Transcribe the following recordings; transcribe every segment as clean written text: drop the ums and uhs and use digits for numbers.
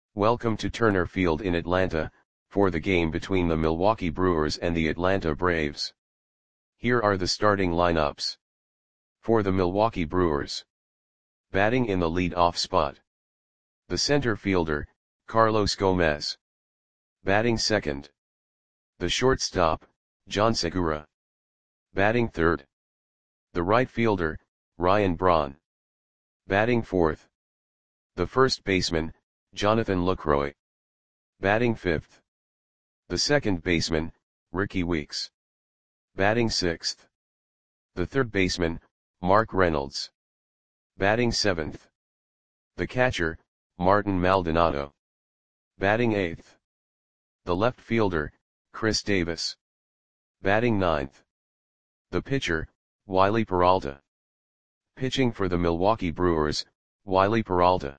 Welcome to Turner Field in Atlanta, for the game between the Milwaukee Brewers and the Atlanta Braves. Here are the starting lineups. For the Milwaukee Brewers. Batting in the lead-off spot. The center fielder, Carlos Gomez. Batting second. The shortstop, John Segura. Batting third. The right fielder, Ryan Braun. Batting fourth. The first baseman, Jonathan Lucroy. Batting fifth. The second baseman, Rickie Weeks. Batting sixth. The third baseman, Mark Reynolds. Batting seventh. The catcher, Martin Maldonado. Batting eighth. The left fielder, Chris Davis. Batting ninth. The pitcher, Wiley Peralta. Pitching for the Milwaukee Brewers, Wiley Peralta.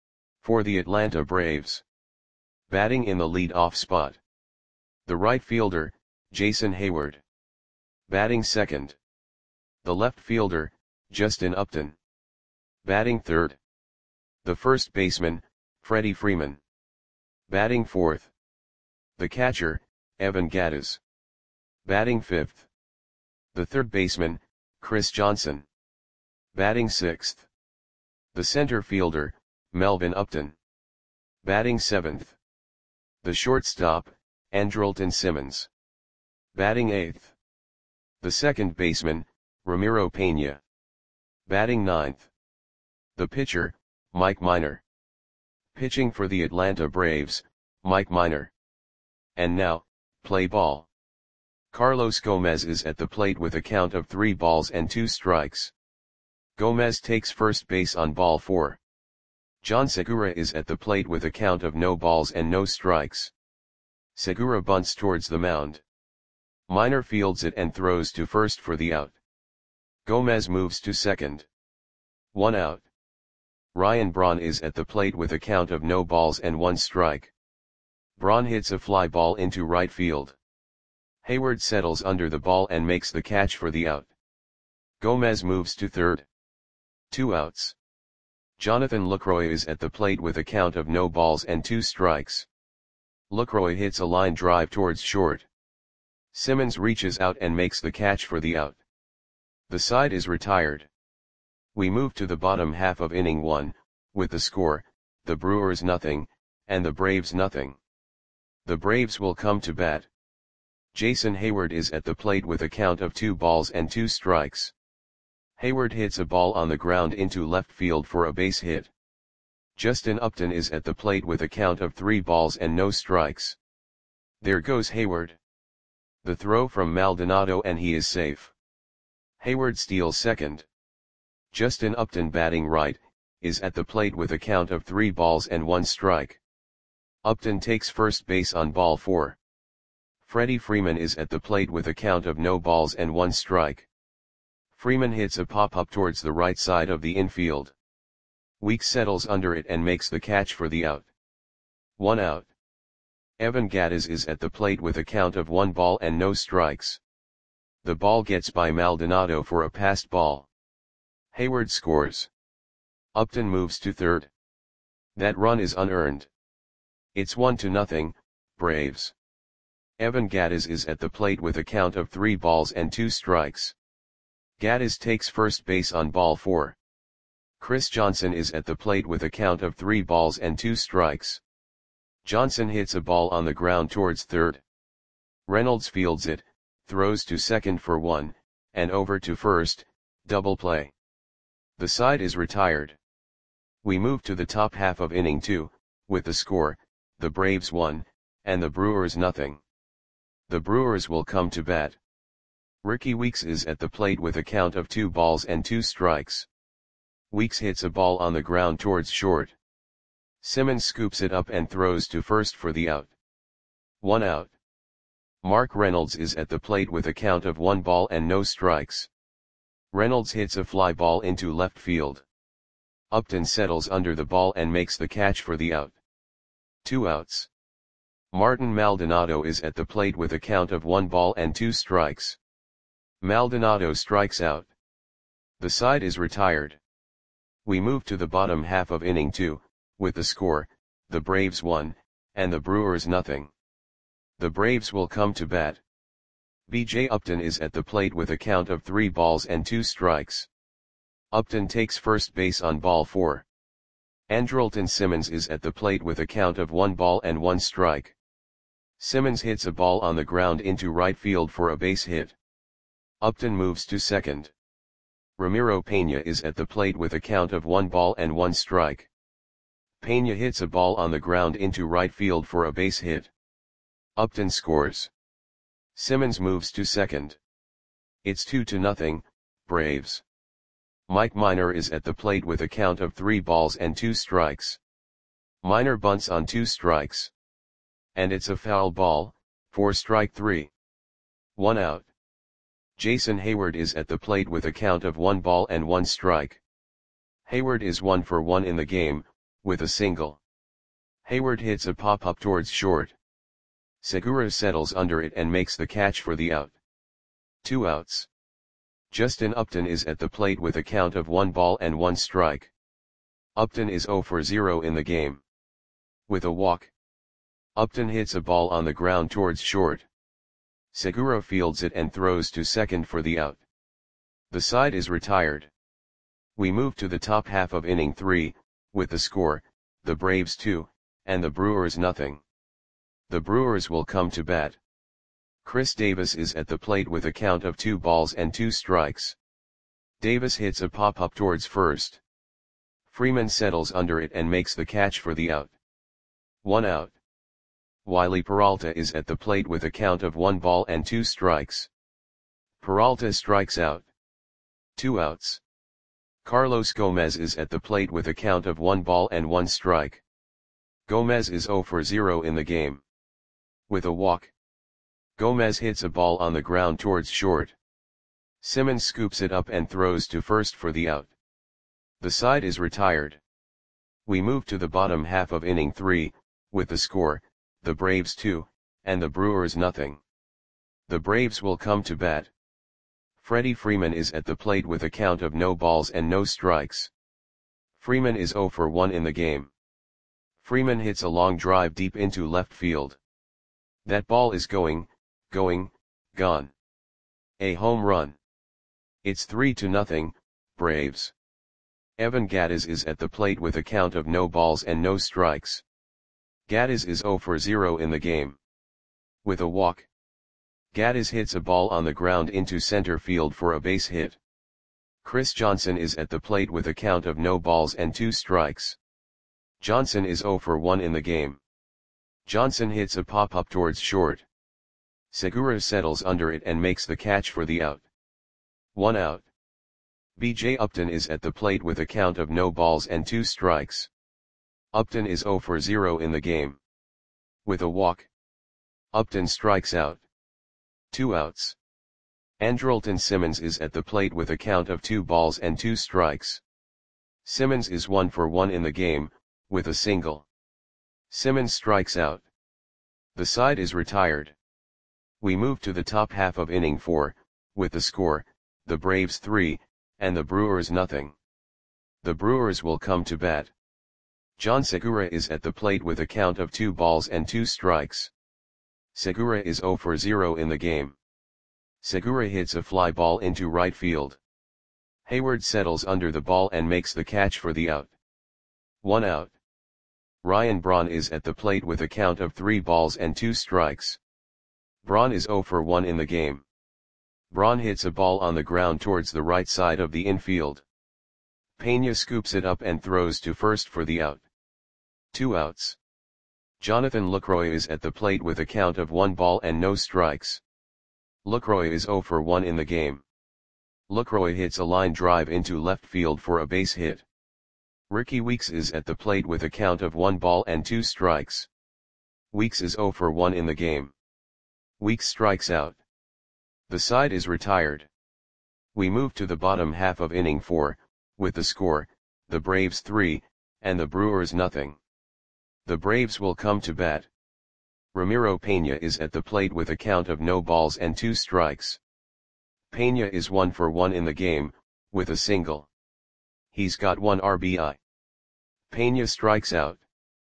For the Atlanta Braves. Batting in the lead-off spot. The right fielder, Jason Heyward. Batting second. The left fielder, Justin Upton. Batting third. The first baseman, Freddie Freeman. Batting fourth. The catcher, Evan Gattis. Batting fifth. The third baseman, Chris Johnson. Batting sixth. The center fielder, Melvin Upton. Batting seventh. The shortstop, Andrelton Simmons. Batting eighth. The second baseman, Ramiro Pena. Batting ninth. The pitcher, Mike Minor. Pitching for the Atlanta Braves, Mike Minor. And now, play ball. Carlos Gomez is at the plate with a count of 3 balls and 2 strikes. Gomez takes first base on ball 4. John Segura is at the plate with a count of no balls and no strikes. Segura bunts towards the mound. Minor fields it and throws to first for the out. Gomez moves to second. 1 out. Ryan Braun is at the plate with a count of no balls and 1 strike. Braun hits a fly ball into right field. Heyward settles under the ball and makes the catch for the out. Gomez moves to third. 2 outs. Jonathan Lucroy is at the plate with a count of no balls and 2 strikes. Lucroy hits a line drive towards short. Simmons reaches out and makes the catch for the out. The side is retired. We move to the bottom half of inning 1, with the score, the Brewers nothing, and the Braves nothing. The Braves will come to bat. Jason Heyward is at the plate with a count of 2 balls and 2 strikes. Heyward hits a ball on the ground into left field for a base hit. Justin Upton is at the plate with a count of 3 balls and no strikes. There goes Heyward. The throw from Maldonado and he is safe. Heyward steals second. Justin Upton, batting right, is at the plate with a count of 3 balls and 1 strike. Upton takes first base on ball 4. Freddie Freeman is at the plate with a count of no balls and 1 strike. Freeman hits a pop-up towards the right side of the infield. Weeks settles under it and makes the catch for the out. 1 out. Evan Gattis is at the plate with a count of 1 ball and no strikes. The ball gets by Maldonado for a passed ball. Heyward scores. Upton moves to third. That run is unearned. It's 1-0, Braves. Evan Gattis is at the plate with a count of 3 balls and 2 strikes. Gattis takes first base on ball 4. Chris Johnson is at the plate with a count of 3 balls and 2 strikes. Johnson hits a ball on the ground towards third. Reynolds fields it, throws to second for 1, and over to first, double play. The side is retired. We move to the top half of inning 2, with the score, the Braves 1, and the Brewers nothing. The Brewers will come to bat. Rickie Weeks is at the plate with a count of 2 balls and 2 strikes. Weeks hits a ball on the ground towards short. Simmons scoops it up and throws to first for the out. 1 out. Mark Reynolds is at the plate with a count of 1 ball and no strikes. Reynolds hits a fly ball into left field. Upton settles under the ball and makes the catch for the out. 2 outs. Martin Maldonado is at the plate with a count of 1 ball and 2 strikes. Maldonado strikes out. The side is retired. We move to the bottom half of inning 2, with the score, the Braves 1, and the Brewers nothing. The Braves will come to bat. B.J. Upton is at the plate with a count of 3 balls and 2 strikes. Upton takes first base on ball 4. Andrelton Simmons is at the plate with a count of 1 ball and 1 strike. Simmons hits a ball on the ground into right field for a base hit. Upton moves to second. Ramiro Peña is at the plate with a count of 1 ball and 1 strike. Peña hits a ball on the ground into right field for a base hit. Upton scores. Simmons moves to second. It's 2-0, Braves. Mike Minor is at the plate with a count of 3 balls and 2 strikes. Minor bunts on 2 strikes. And it's a foul ball, for strike 3. 1 out. Jason Heyward is at the plate with a count of 1 ball and 1 strike. Heyward is 1 for 1 in the game, with a single. Heyward hits a pop-up towards short. Segura settles under it and makes the catch for the out. 2 outs. Justin Upton is at the plate with a count of 1 ball and 1 strike. Upton is 0 for 0 in the game. With a walk. Upton hits a ball on the ground towards short. Segura fields it and throws to second for the out. The side is retired. We move to the top half of inning 3, with the score, the Braves 2, and the Brewers nothing. The Brewers will come to bat. Chris Davis is at the plate with a count of 2 balls and 2 strikes. Davis hits a pop-up towards first. Freeman settles under it and makes the catch for the out. 1 out. Wiley Peralta is at the plate with a count of 1 ball and 2 strikes. Peralta strikes out. 2 outs. Carlos Gomez is at the plate with a count of 1 ball and 1 strike. Gomez is 0 for 0 in the game. With a walk. Gomez hits a ball on the ground towards short. Simmons scoops it up and throws to first for the out. The side is retired. We move to the bottom half of inning 3, with the score, the Braves 2, and the Brewers nothing. The Braves will come to bat. Freddie Freeman is at the plate with a count of no balls and no strikes. Freeman is 0 for 1 in the game. Freeman hits a long drive deep into left field. That ball is gone. A home run. It's 3-0, Braves. Evan Gattis is at the plate with a count of no balls and no strikes. Gattis is 0 for 0 in the game. With a walk. Gattis hits a ball on the ground into center field for a base hit. Chris Johnson is at the plate with a count of no balls and 2 strikes. Johnson is 0 for 1 in the game. Johnson hits a pop-up towards short. Segura settles under it and makes the catch for the out. 1 out. B.J. Upton is at the plate with a count of no balls and 2 strikes. Upton is 0 for 0 in the game. With a walk. Upton strikes out. 2 outs. Andrelton Simmons is at the plate with a count of 2 balls and 2 strikes. Simmons is 1 for 1 in the game, with a single. Simmons strikes out. The side is retired. We move to the top half of inning 4, with the score, the Braves 3, and the Brewers nothing. The Brewers will come to bat. John Segura is at the plate with a count of 2 balls and 2 strikes. Segura is 0 for 0 in the game. Segura hits a fly ball into right field. Heyward settles under the ball and makes the catch for the out. 1 out. Ryan Braun is at the plate with a count of 3 balls and 2 strikes. Braun is 0 for 1 in the game. Braun hits a ball on the ground towards the right side of the infield. Peña scoops it up and throws to first for the out. 2 outs. Jonathan Lucroy is at the plate with a count of 1 ball and no strikes. Lucroy is 0 for 1 in the game. Lucroy hits a line drive into left field for a base hit. Ricky Weeks is at the plate with a count of 1 ball and 2 strikes. Weeks is 0 for 1 in the game. Weeks strikes out. The side is retired. We move to the bottom half of inning 4, with the score, the Braves 3, and the Brewers nothing. The Braves will come to bat. Ramiro Peña is at the plate with a count of no balls and 2 strikes. Peña is 1 for 1 in the game, with a single. He's got 1 RBI. Peña strikes out.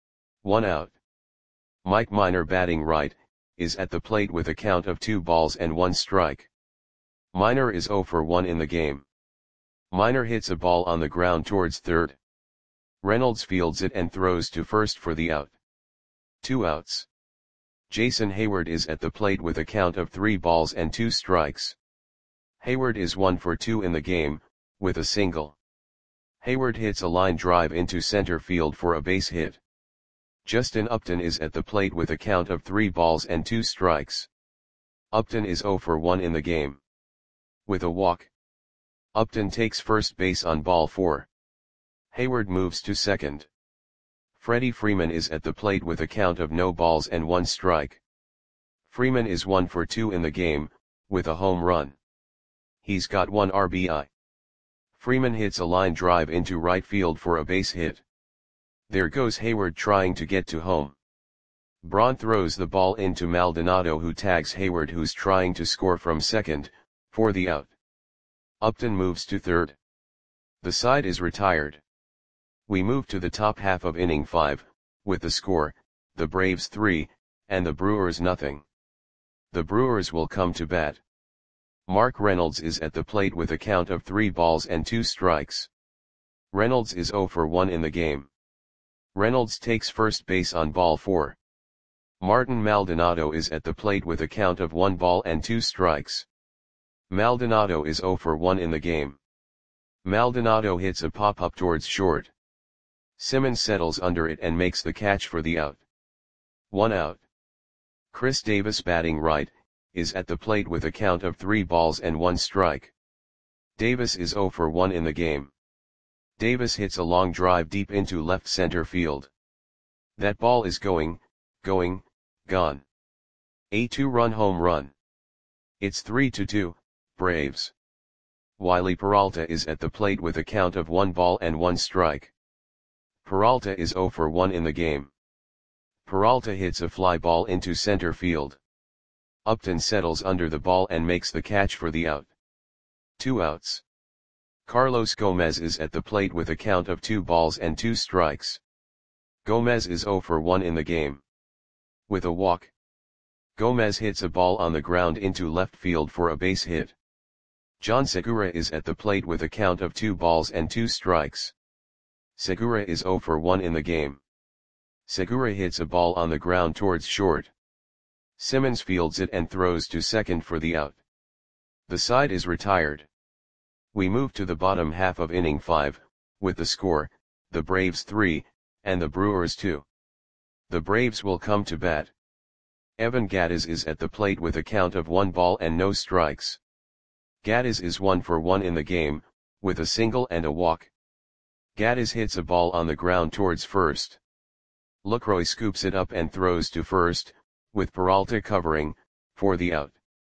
1 out. Mike Minor batting right, is at the plate with a count of 2 balls and 1 strike. Minor is 0 for 1 in the game. Minor hits a ball on the ground towards third. Reynolds fields it and throws to first for the out. 2 outs. Jason Hayward is at the plate with a count of 3 balls and 2 strikes. Hayward is 1 for 2 in the game, with a single. Hayward hits a line drive into center field for a base hit. Justin Upton is at the plate with a count of 3 balls and 2 strikes. Upton is 0 for 1 in the game. With a walk. Upton takes first base on ball 4. Hayward moves to second. Freddie Freeman is at the plate with a count of no balls and 1 strike. Freeman is 1 for 2 in the game, with a home run. He's got 1 RBI. Freeman hits a line drive into right field for a base hit. There goes Hayward trying to get to home. Braun throws the ball into Maldonado, who tags Hayward, who's trying to score from second, for the out. Upton moves to third. The side is retired. We move to the top half of inning 5, with the score, the Braves 3, and the Brewers nothing. The Brewers will come to bat. Mark Reynolds is at the plate with a count of 3 balls and 2 strikes. Reynolds is 0 for 1 in the game. Reynolds takes first base on ball 4. Martin Maldonado is at the plate with a count of 1 ball and 2 strikes. Maldonado is 0 for 1 in the game. Maldonado hits a pop-up towards short. Simmons settles under it and makes the catch for the out. 1 out. Chris Davis batting right, is at the plate with a count of 3 balls and 1 strike. Davis is 0 for 1 in the game. Davis hits a long drive deep into left center field. That ball is gone. A 2-run home run. It's 3-2, Braves. Wiley Peralta is at the plate with a count of 1 ball and 1 strike. Peralta is 0 for 1 in the game. Peralta hits a fly ball into center field. Upton settles under the ball and makes the catch for the out. 2 outs. Carlos Gomez is at the plate with a count of 2 balls and 2 strikes. Gomez is 0 for 1 in the game. With a walk. Gomez hits a ball on the ground into left field for a base hit. John Segura is at the plate with a count of 2 balls and 2 strikes. Segura is 0 for 1 in the game. Segura hits a ball on the ground towards short. Simmons fields it and throws to second for the out. The side is retired. We move to the bottom half of inning 5, with the score, the Braves 3, and the Brewers 2. The Braves will come to bat. Evan Gattis is at the plate with a count of 1 ball and no strikes. Gattis is 1 for 1 in the game, with a single and a walk. Gattis hits a ball on the ground towards first. Lucroy scoops it up and throws to first, with Peralta covering, for the out.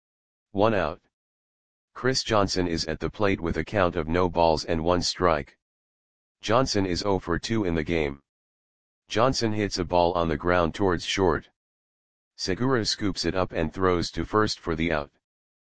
1 out. Chris Johnson is at the plate with a count of no balls and 1 strike. Johnson is 0 for 2 in the game. Johnson hits a ball on the ground towards short. Segura scoops it up and throws to first for the out.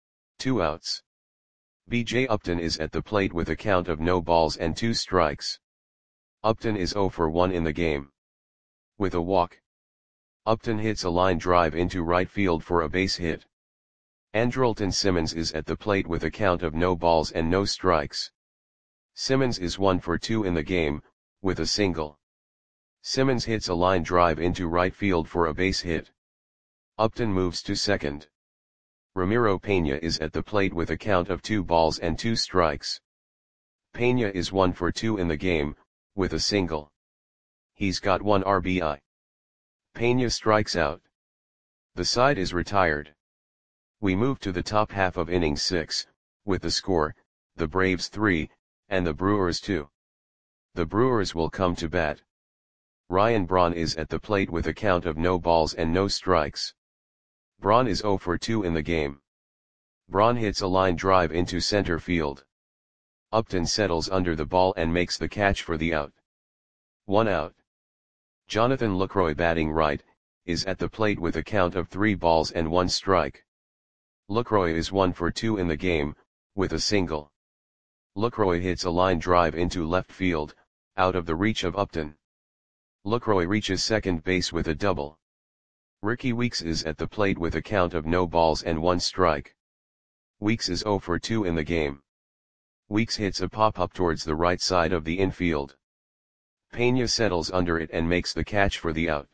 2 outs. B.J. Upton is at the plate with a count of no balls and 2 strikes. Upton is 0 for 1 in the game. With a walk. Upton hits a line drive into right field for a base hit. Andrelton Simmons is at the plate with a count of no balls and no strikes. Simmons is 1 for 2 in the game, with a single. Simmons hits a line drive into right field for a base hit. Upton moves to second. Ramiro Pena is at the plate with a count of 2 balls and 2 strikes. Pena is 1 for 2 in the game, with a single. He's got 1 RBI. Pena strikes out. The side is retired. We move to the top half of inning 6, with the score, the Braves 3, and the Brewers 2. The Brewers will come to bat. Ryan Braun is at the plate with a count of no balls and no strikes. Braun is 0 for 2 in the game. Braun hits a line drive into center field. Upton settles under the ball and makes the catch for the out. 1 out. Jonathan Lucroy batting right, is at the plate with a count of 3 balls and 1 strike. Lucroy is 1 for 2 in the game, with a single. Lucroy hits a line drive into left field, out of the reach of Upton. Lucroy reaches second base with a double. Ricky Weeks is at the plate with a count of no balls and 1 strike. Weeks is 0 for 2 in the game. Weeks hits a pop-up towards the right side of the infield. Pena settles under it and makes the catch for the out.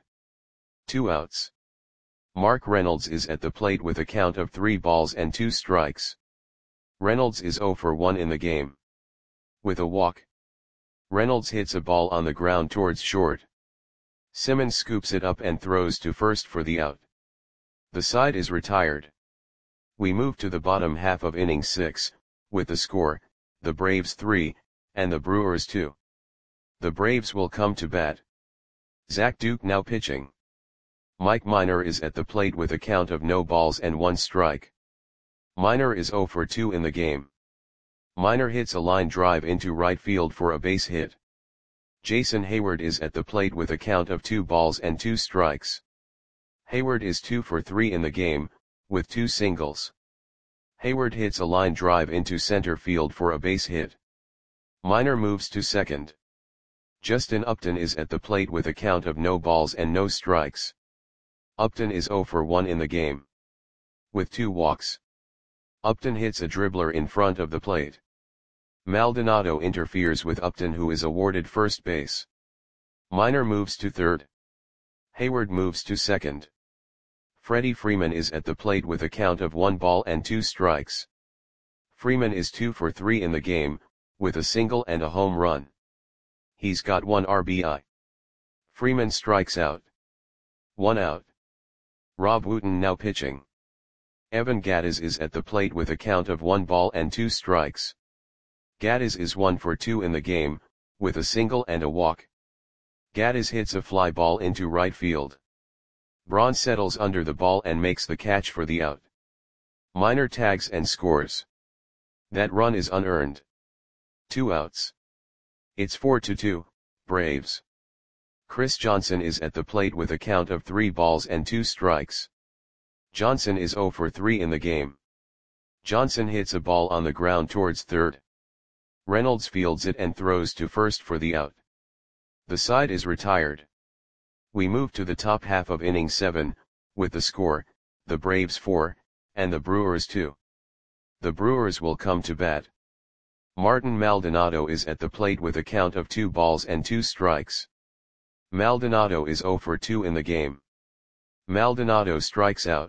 2 outs. Mark Reynolds is at the plate with a count of 3 balls and 2 strikes. Reynolds is 0 for 1 in the game. With a walk, Reynolds hits a ball on the ground towards short. Simmons scoops it up and throws to first for the out. The side is retired. We move to the bottom half of inning 6, with the score, the Braves 3, and the Brewers 2. The Braves will come to bat. Zach Duke now pitching. Mike Minor is at the plate with a count of no balls and 1 strike. Minor is 0 for 2 in the game. Minor hits a line drive into right field for a base hit. Jason Hayward is at the plate with a count of 2 balls and 2 strikes. Hayward is 2 for 3 in the game, with 2 singles. Hayward hits a line drive into center field for a base hit. Minor moves to second. Justin Upton is at the plate with a count of no balls and no strikes. Upton is 0 for 1 in the game. With 2 walks. Upton hits a dribbler in front of the plate. Maldonado interferes with Upton, who is awarded first base. Minor moves to third. Hayward moves to second. Freddie Freeman is at the plate with a count of 1 ball and 2 strikes. Freeman is 2 for 3 in the game, with a single and a home run. He's got 1 RBI. Freeman strikes out. 1 out. Rob Wooten now pitching. Evan Gattis is at the plate with a count of 1 ball and 2 strikes. Gattis is 1 for 2 in the game, with a single and a walk. Gattis hits a fly ball into right field. Braun settles under the ball and makes the catch for the out. Minor tags and scores. That run is unearned. 2 outs. It's 4-2, Braves. Chris Johnson is at the plate with a count of 3 balls and 2 strikes. Johnson is 0 for 3 in the game. Johnson hits a ball on the ground towards third. Reynolds fields it and throws to first for the out. The side is retired. We move to the top half of inning 7, with the score, the Braves 4, and the Brewers 2. The Brewers will come to bat. Martin Maldonado is at the plate with a count of 2 balls and 2 strikes. Maldonado is 0 for 2 in the game. Maldonado strikes out.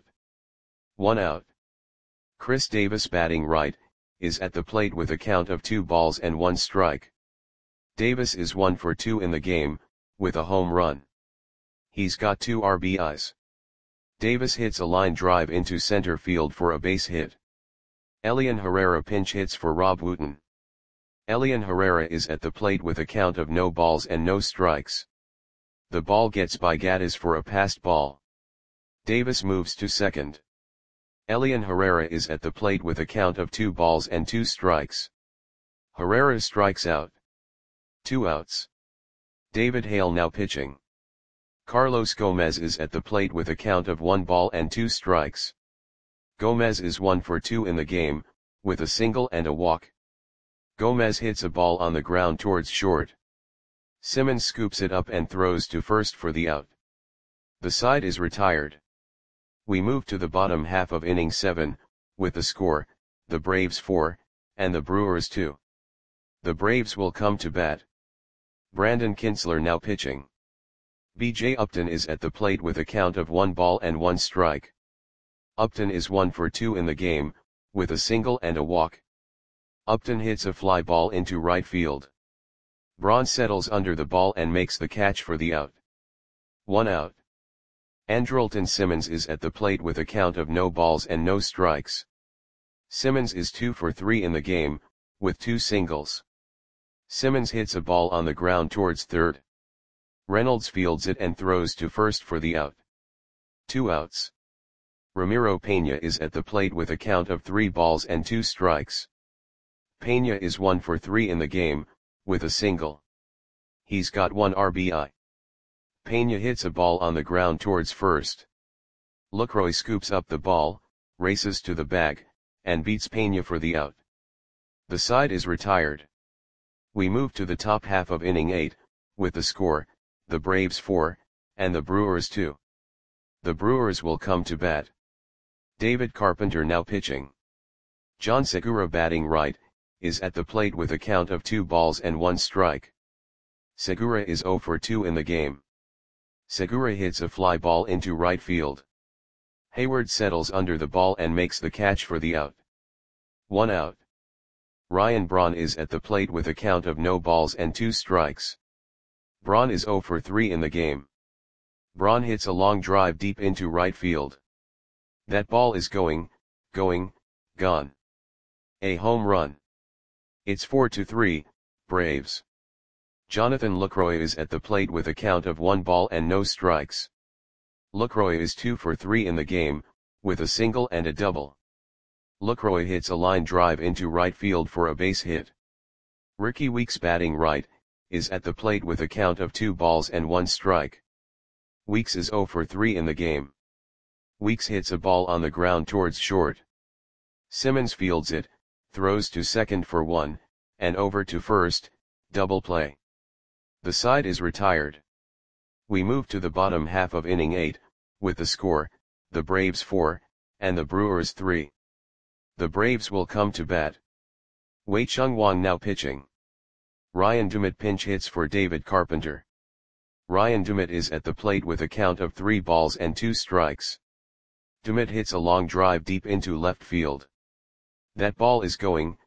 1 out. Chris Davis, batting right, is at the plate with a count of 2 balls and 1 strike. Davis is 1 for 2 in the game, with a home run. He's got 2 RBIs. Davis hits a line drive into center field for a base hit. Elian Herrera pinch hits for Rob Wooten. Elian Herrera is at the plate with a count of no balls and no strikes. The ball gets by Gattis for a passed ball. Davis moves to second. Elian Herrera is at the plate with a count of 2 balls and 2 strikes. Herrera strikes out. 2 outs. David Hale now pitching. Carlos Gomez is at the plate with a count of 1 ball and 2 strikes. Gomez is 1 for 2 in the game, with a single and a walk. Gomez hits a ball on the ground towards short. Simmons scoops it up and throws to first for the out. The side is retired. We move to the bottom half of inning 7, with the score, the Braves 4, and the Brewers 2. The Braves will come to bat. Brandon Kintzler now pitching. B.J. Upton is at the plate with a count of 1 ball and 1 strike. Upton is 1 for 2 in the game, with a single and a walk. Upton hits a fly ball into right field. Braun settles under the ball and makes the catch for the out. 1 out. Andrelton Simmons is at the plate with a count of no balls and no strikes. Simmons is 2 for 3 in the game, with 2 singles. Simmons hits a ball on the ground towards third. Reynolds fields it and throws to first for the out. 2 outs. Ramiro Pena is at the plate with a count of 3 balls and 2 strikes. Pena is 1 for 3 in the game, with a single. He's got 1 RBI. Pena hits a ball on the ground towards first. Lucroy scoops up the ball, races to the bag, and beats Pena for the out. The side is retired. We move to the top half of inning 8, with the score, the Braves 4, and the Brewers 2. The Brewers will come to bat. David Carpenter now pitching. John Segura batting right, is at the plate with a count of 2 balls and 1 strike. Segura is 0 for 2 in the game. Segura hits a fly ball into right field. Hayward settles under the ball and makes the catch for the out. 1 out. Ryan Braun is at the plate with a count of no balls and 2 strikes. Braun is 0 for 3 in the game. Braun hits a long drive deep into right field. That ball is going, gone. A home run. It's 4-3, Braves. Jonathan Lucroy is at the plate with a count of 1 ball and no strikes. Lucroy is 2 for 3 in the game, with a single and a double. Lucroy hits a line drive into right field for a base hit. Ricky Weeks batting right, is at the plate with a count of 2 balls and 1 strike. Weeks is 0 for 3 in the game. Weeks hits a ball on the ground towards short. Simmons fields it, throws to second for 1, and over to first, double play. The side is retired. We move to the bottom half of inning 8, with the score, the Braves 4, and the Brewers 3. The Braves will come to bat. Wei Chung Wang now pitching. Ryan Dumit pinch hits for David Carpenter. Ryan Dumit is at the plate with a count of 3 balls and 2 strikes. Dumit hits a long drive deep into left field. That ball is going,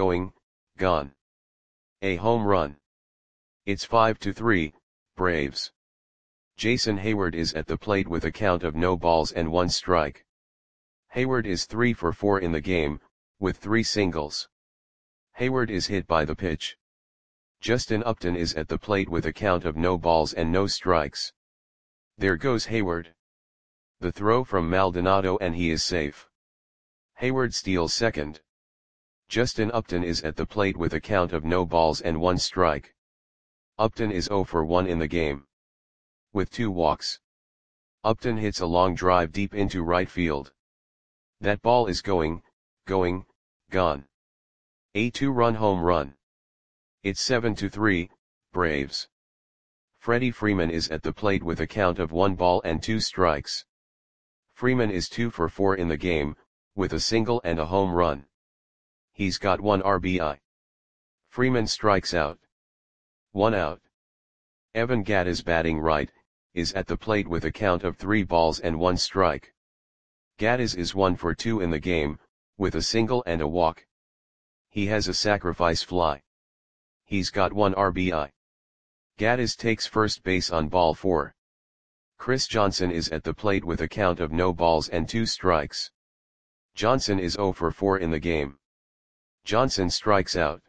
gone. A home run. It's 5-3, Braves. Jason Hayward is at the plate with a count of no balls and 1 strike. Hayward is 3 for 4 in the game, with 3 singles. Hayward is hit by the pitch. Justin Upton is at the plate with a count of no balls and no strikes. There goes Hayward. The throw from Maldonado and he is safe. Hayward steals second. Justin Upton is at the plate with a count of no balls and 1 strike. Upton is 0 for 1 in the game. With 2 walks. Upton hits a long drive deep into right field. That ball is going, gone. A 2-run home run. It's 7-3, Braves. Freddie Freeman is at the plate with a count of 1 ball and 2 strikes. Freeman is 2 for 4 in the game, with a single and a home run. He's got 1 RBI. Freeman strikes out. 1 out. Evan Gattis batting right, is at the plate with a count of 3 balls and 1 strike. Gattis is 1 for 2 in the game, with a single and a walk. He has a sacrifice fly. He's got 1 RBI. Gattis takes first base on ball 4. Chris Johnson is at the plate with a count of no balls and 2 strikes. Johnson is 0 for 4 in the game. Johnson strikes out.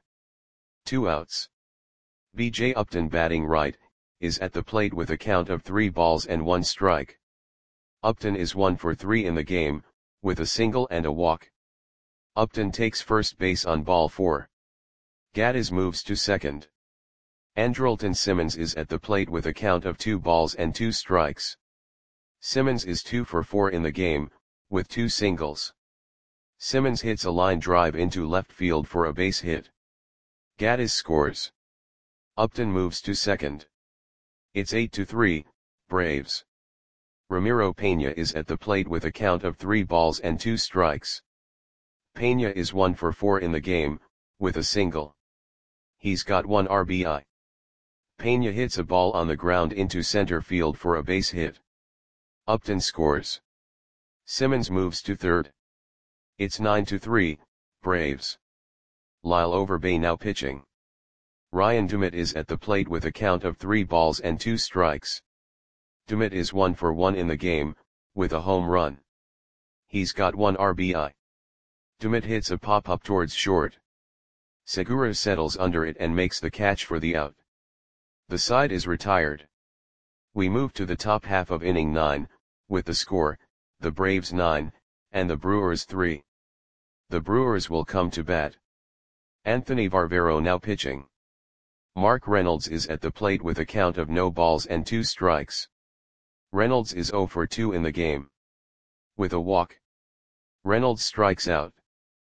2 outs. B.J. Upton batting right, is at the plate with a count of 3 balls and 1 strike. Upton is 1 for 3 in the game, with a single and a walk. Upton takes first base on ball 4. Gattis moves to second. Andrelton Simmons is at the plate with a count of 2 balls and 2 strikes. Simmons is 2 for 4 in the game, with 2 singles. Simmons hits a line drive into left field for a base hit. Gattis scores. Upton moves to second. It's 8-3, Braves. Ramiro Pena is at the plate with a count of 3 balls and 2 strikes. Pena is 1 for 4 in the game, with a single. He's got 1 RBI. Pena hits a ball on the ground into center field for a base hit. Upton scores. Simmons moves to third. It's 9-3, Braves. Lyle Overbay now pitching. Ryan Dumit is at the plate with a count of 3 balls and 2 strikes. Dumit is 1 for 1 in the game, with a home run. He's got 1 RBI. Dumit hits a pop-up towards short. Segura settles under it and makes the catch for the out. The side is retired. We move to the top half of inning 9, with the score, the Braves 9, and the Brewers 3. The Brewers will come to bat. Anthony Varvero now pitching. Mark Reynolds is at the plate with a count of no balls and 2 strikes. Reynolds is 0 for 2 in the game. With a walk. Reynolds strikes out.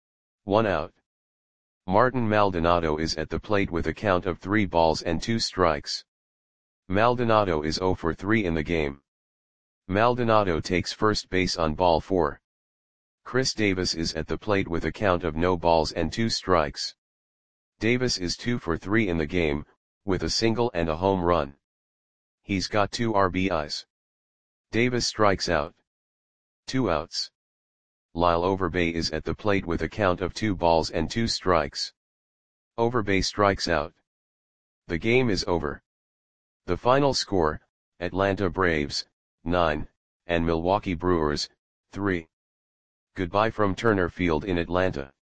1 out. Martin Maldonado is at the plate with a count of 3 balls and 2 strikes. Maldonado is 0 for 3 in the game. Maldonado takes first base on ball 4. Chris Davis is at the plate with a count of no balls and 2 strikes. Davis is 2 for 3 in the game, with a single and a home run. He's got 2 RBIs. Davis strikes out. 2 outs. Lyle Overbay is at the plate with a count of 2 balls and 2 strikes. Overbay strikes out. The game is over. The final score, Atlanta Braves, 9, and Milwaukee Brewers, 3. Goodbye from Turner Field in Atlanta.